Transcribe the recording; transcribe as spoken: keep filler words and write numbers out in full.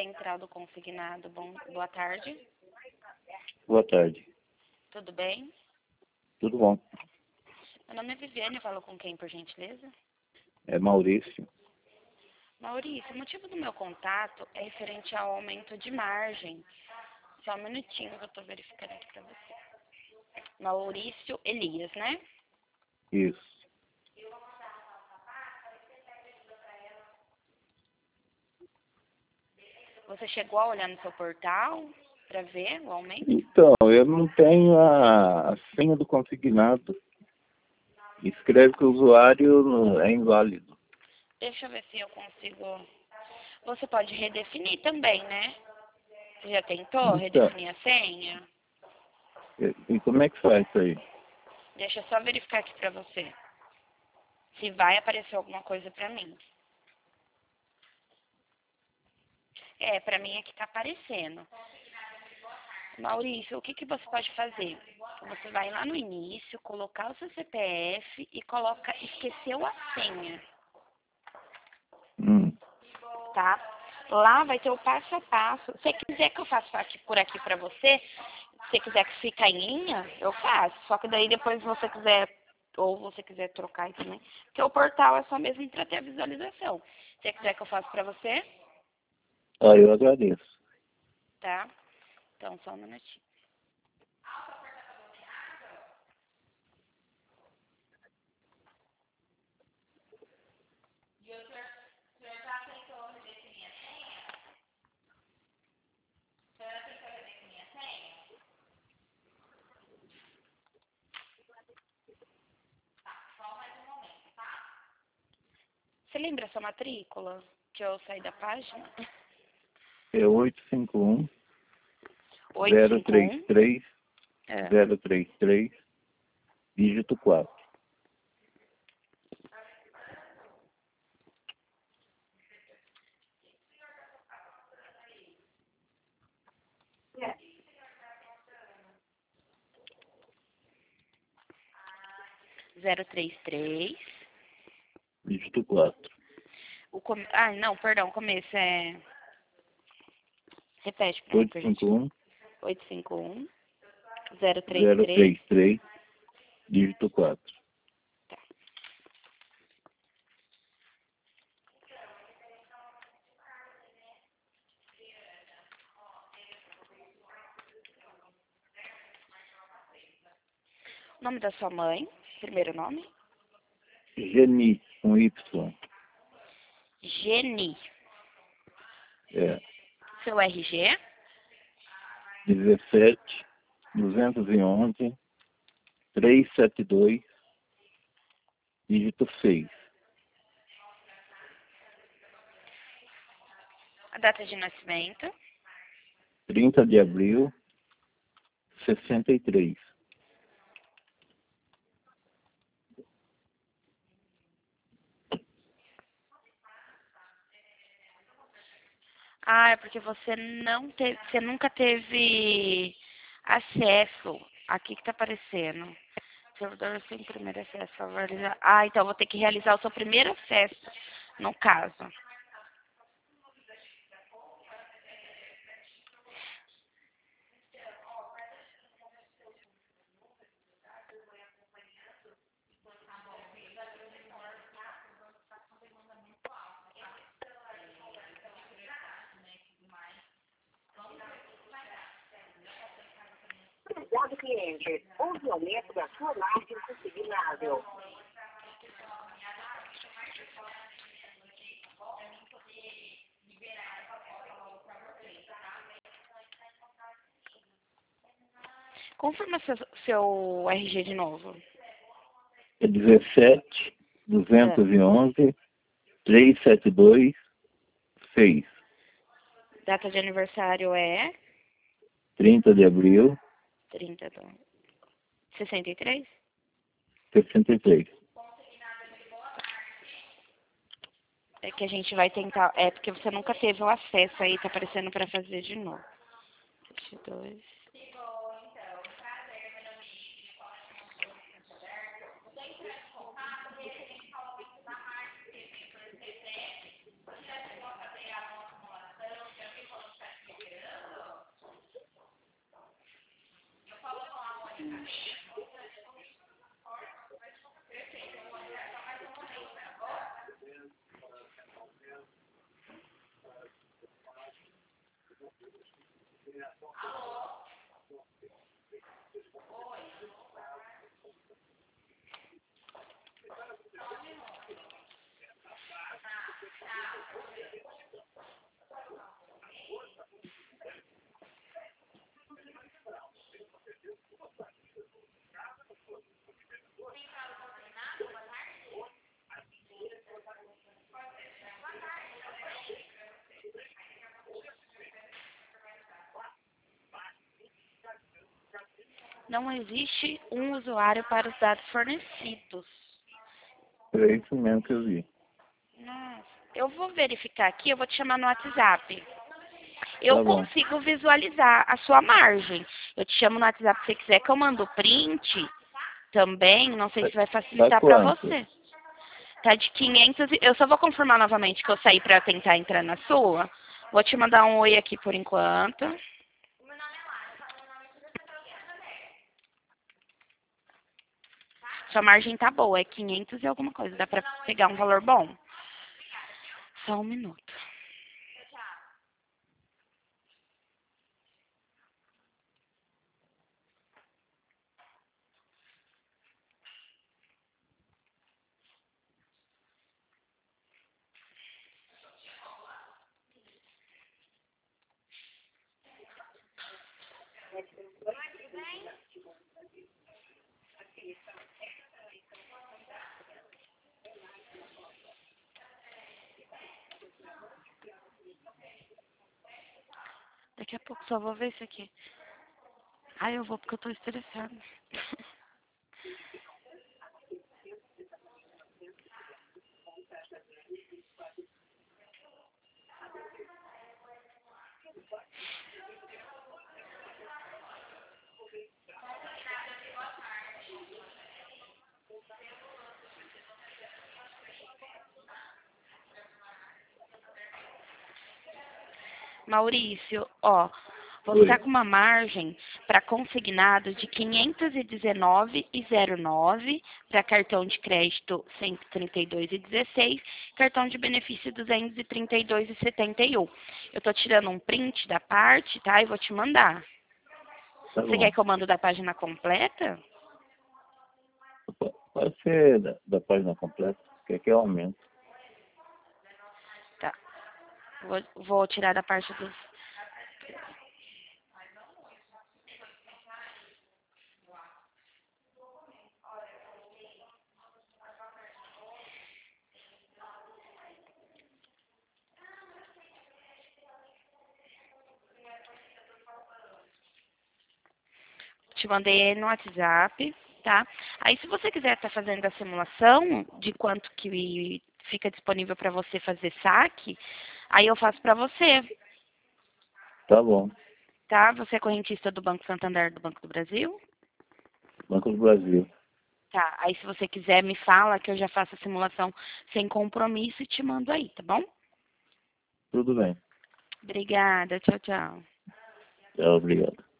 Central do Consignado. Bom, boa tarde. Boa tarde. Tudo bem? Tudo bom? Meu nome é Viviane, eu falo com quem, por gentileza? É Maurício. Maurício, o motivo do meu contato é referente ao aumento de margem. Só um minutinho que eu estou verificando aqui para você. Maurício Elias, né? Isso. Você chegou a olhar no seu portal para ver o aumento? Então, eu não tenho a, a senha do consignado. Escreve que o usuário é inválido. Deixa eu ver se eu consigo. Você pode redefinir também, né? Você já tentou Então, redefinir a senha? e, e como é que faz isso aí? Deixa eu só verificar aqui para você. Se vai aparecer alguma coisa para mim. É, para mim aqui tá aparecendo. Maurício, o que, que você pode fazer? Você vai lá no início, colocar o seu C P F e coloca esqueceu a senha, Hum. tá? Lá vai ter o passo a passo. Se você quiser que eu faça aqui por aqui pra você, se você quiser que fique em linha, eu faço. Só que daí depois se você quiser, ou você quiser trocar aí também, porque o portal é só mesmo para ter a visualização. Se você quiser que eu faça pra você, Ah, eu agradeço. tá? Então, só um minutinho. Você lembra a sua matrícula? Que eu saí da página? É oito cinco um, oito zero cinco três um. três, É. zero três três, dígito quatro. zero três três. Dígito quatro. O com... Ah, não, perdão, o começo é... Repete pra mim, por gente. oito cinco um, oito cinco um, zero três zero três. três três, dígito quatro. Tá. O nome da sua mãe, primeiro nome? Geni, com Y. Geni. É. Seu R G? dezessete, duzentos e onze, trezentos e setenta e dois, dígito seis. A data de nascimento? trinta de abril, sessenta e três. Ah, é porque você não teve, você nunca teve acesso. Aqui que tá aparecendo. Servidor sem primeiro acesso. a realizar- Ah, então eu vou ter que realizar o seu primeiro acesso, no caso. Obrigado, cliente. Houve aumento da sua margem consignável. Confirma seu, seu R G de novo. É dezessete, É. duzentos e onze, trezentos e setenta e dois, seis. Data de aniversário é trinta de abril, trinta do... sessenta e três? sessenta e três. É que a gente vai tentar... É porque você nunca teve o acesso aí, tá aparecendo pra fazer de novo. vinte e dois. Não existe um usuário para os dados fornecidos. É isso mesmo que eu vi. Nossa, eu vou verificar aqui, eu vou te chamar no WhatsApp. Eu Tá bom. consigo visualizar a sua margem. Eu te chamo no WhatsApp se você quiser que eu mando print também. Não sei se vai facilitar para quanto? você. Tá de quinhentos. e- Eu só vou confirmar novamente que eu saí para tentar entrar na sua. Vou te mandar um oi aqui por enquanto. Sua margem tá boa, é quinhentos e alguma coisa. Dá pra pegar um valor bom? Só um minuto. Daqui a pouco só vou ver isso aqui. Ai, eu vou porque eu tô estressada. Maurício, ó, você Oi. tá com uma margem para consignado de quinhentos e dezenove reais e zero nove para cartão de crédito cento e trinta e dois reais e dezesseis, cartão de benefício duzentos e trinta e dois reais e setenta e um. Eu tô tirando um print da parte, tá? E vou te mandar. Tá Você bom. quer que eu mando da página completa? Pode ser da, da página completa. Quer que eu aumente? Tá. Vou, vou tirar da parte dos. Te mandei no WhatsApp, tá? Aí, se você quiser estar fazendo a simulação de quanto que fica disponível para você fazer saque, aí eu faço para você, Tá bom. tá? Você é correntista do Banco Santander, do Banco do Brasil? Banco do Brasil. Tá. Aí, se você quiser, me fala que eu já faço a simulação sem compromisso e te mando aí, tá bom? Tudo bem. Obrigada. Tchau, tchau. Tchau, obrigado.